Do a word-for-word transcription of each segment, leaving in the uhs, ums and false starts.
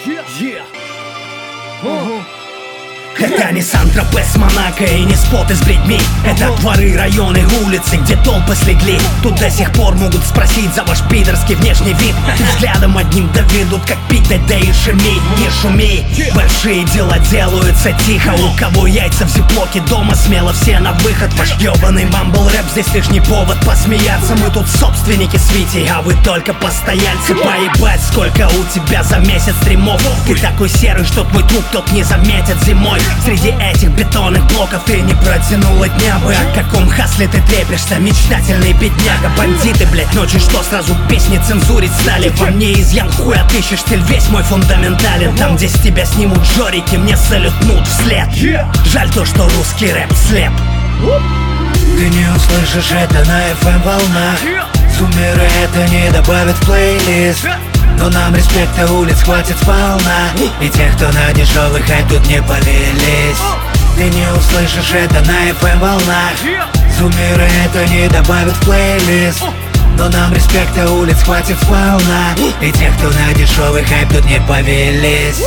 Yeah. Uh-huh. Это не Сан-Тропес, Монако и не споты с бредьми. Это дворы, районы, улицы, где толпы слегли. Тут до сих пор могут спросить за ваш пидорский внешний вид. Взглядом одним доведут, как пить дать, да и шуми, не шуми. Большие дела делаются тихо. У кого яйца в зиплоке дома, смело все на выход. Ваш ёбаный мамбл рэп, здесь лишний повод посмеяться. Мы тут собственники свити, а вы только постояльцы. Поебать, сколько у тебя за месяц стримов. Ты такой серый, что твой труп тот не заметит зимой. Среди этих бетонных блоков ты не протянула дня бы. О каком хасле ты трепишься, мечтательный бедняга. Бандиты, блять, ночью что, сразу песни цензурить стали? Во мне изъян хуй, отыщешь, стиль весь мой фундаментален. Там, где с тебя снимут жорики, мне салютнут вслед. Жаль то, что русский рэп слеп. Ты не услышишь это на эф эм волнах. Сумеры это не добавят в плейлист. Но нам респекта улиц хватит сполна. И тех, кто на дешевый хайп тут не повелись. Ты не услышишь это на эф эм волнах. Сумеры это не добавят в плейлист. Но нам респекта улиц хватит сполна. И тех, кто на дешевый хайп тут не повелись.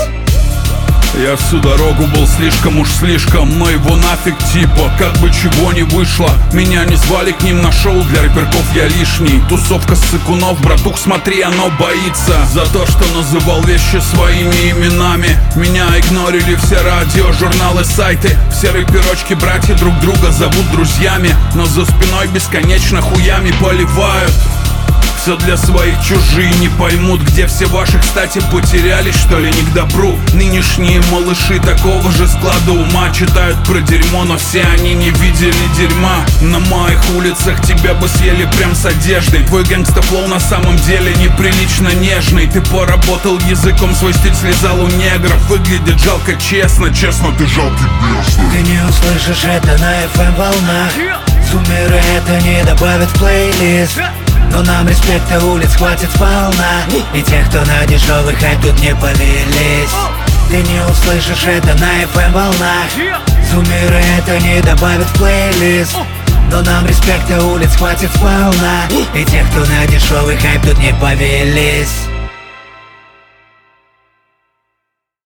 Я всю дорогу был слишком уж слишком, но его нафиг типа, как бы чего не вышло. Меня не звали к ним на шоу, для рэперков я лишний. Тусовка ссыкунов, братух, смотри, оно боится. За то, что называл вещи своими именами. Меня игнорили все радио, журналы, сайты. Все рэперочки, братья друг друга зовут друзьями. Но за спиной бесконечно хуями поливают. Все для своих, чужие не поймут, где все ваши, кстати, потерялись, что ли, не к добру. Нынешние малыши такого же склада ума читают про дерьмо, но все они не видели дерьма. На моих улицах тебя бы съели прям с одеждой. Твой гэнгста-флоу на самом деле неприлично нежный. Ты поработал языком, свой стиль слезал у негров. Выглядит жалко, честно, честно, ты жалкий бесный. Ты не услышишь это на эф эм волнах. Сумеры это не добавят в плейлист. Но нам респекта улиц хватит сполна. И тех, кто на дешевый хайп тут не повелись. Ты не услышишь это на эф эм волнах. Сумеры это не добавят в плейлист. Но нам респекта улиц хватит сполна. И тех, кто на дешевый хайп тут не повелись.